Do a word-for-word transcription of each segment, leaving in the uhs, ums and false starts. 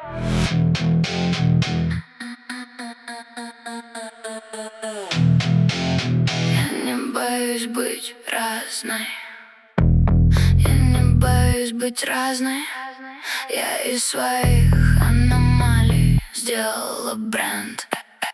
Я не боюсь быть разной. Я не боюсь быть разной. Я из своих аномалий сделала бренд.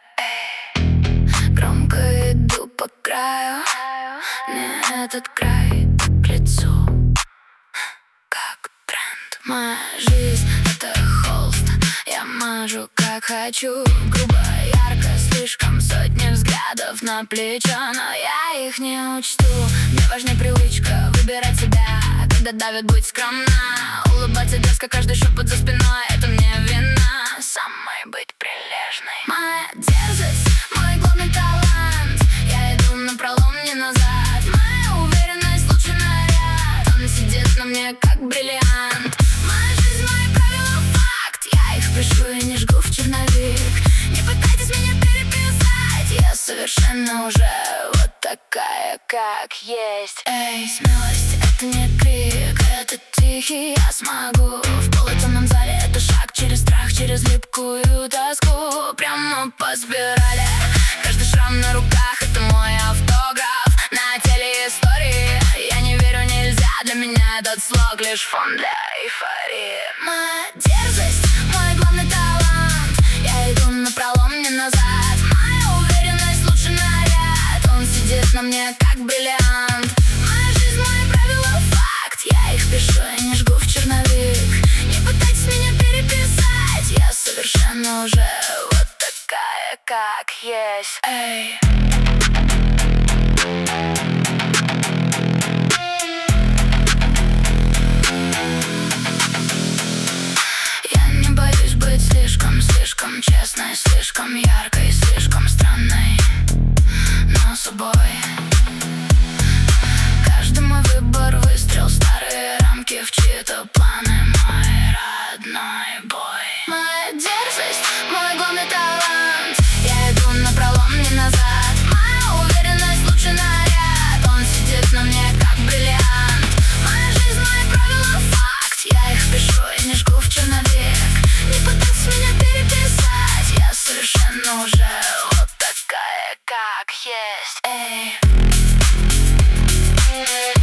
Громко иду по краю, не этот край, к лицу, как тренд. Моя жизнь — это холст, я мажу как хочу. Грубо, ярко, слишком сотни взглядов на плечо, но я их не учту. Мне важнее привычка выбирать себя, когда давит быть скромна. Улыбаться дерзко, каждый шепот за спиной — это мне вина. Самой быть прилежной. Моя дерзость — мой главный талант. Я иду напролом, не назад. Моя уверенность — лучший наряд. Он сидит на мне, как бриллиант. Моя жизнь — мои правила, факт. Я их пишу и не жгу в черновик. Не пытайтесь меня переписать. Я совершенно уже вот такая, как есть. Эй, смелость — это не крик, это тихий я смогу. В полутемном зале это шаг через страх, через липкую тоску. Прямо по спирали. Каждый шрам на руках — это мой автограф. На теле истории я не верю, нельзя. Для меня этот слог лишь фон для эйфории. Моя дерзость — мой главный талант. Я иду напролом, не назад. Моя уверенность — лучший наряд. Он сидит на мне, как бриллиант. Моя жизнь — мои правила, факт. Я их пишу и не жгу в черновик. Не пытайтесь меня переписать. Я совершенно уже вот такая, как есть. Эй. Я не боюсь быть слишком, слишком честной, слишком яркой, слишком странной, но собой. Каждый мой выбор — выстрел в старые рамки, в чьи-то планы. Мой родной бой. Моя дерзость — мой главный талант. Я иду напролом, не назад. Моя уверенность — лучший наряд. Он сидит на мне, как бриллиант. Моя жизнь — мои правила, факт. Я их пишу и не жгу в черновик. Не пытайтесь меня переписать. Я совершенно уже вот такая, как есть. Эй.